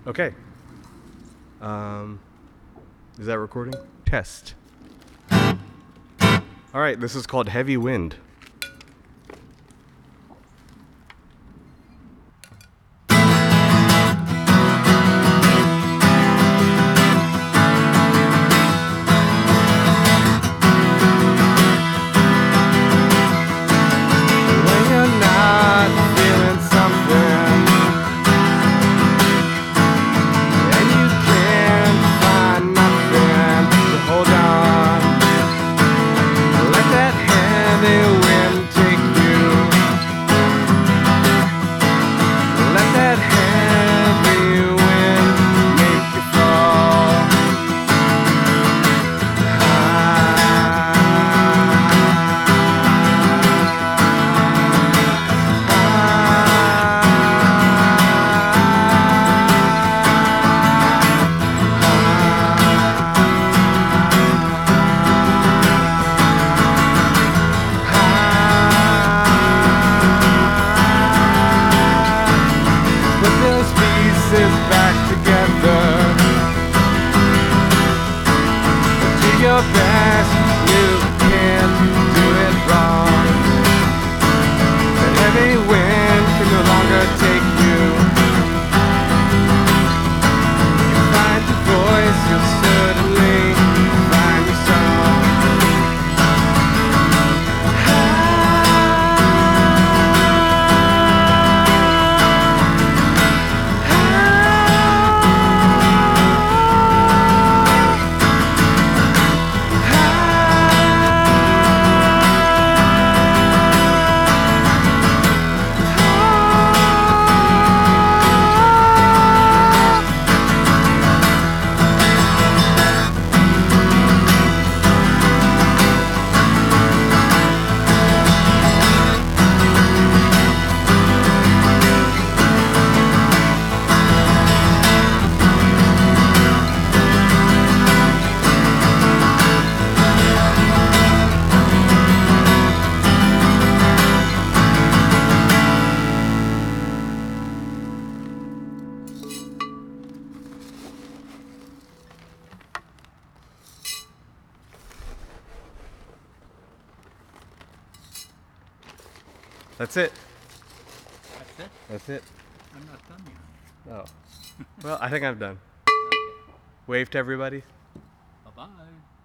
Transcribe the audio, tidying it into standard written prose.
Okay. Is that recording? Test. All right, this is called Heavy Wind. When you're not feeling something and you can't find nothing to hold on, let that heavy wind take you. Let that heavy wind make you fall. Put those pieces back together. Do your best, you can't do it wrong. The heavy wind can no longer take you. You find your voice, you'll certainly find your song. That's it. That's it? That's it. I'm not done yet. Oh. Well, I think I'm done. Wave to everybody. Bye-bye.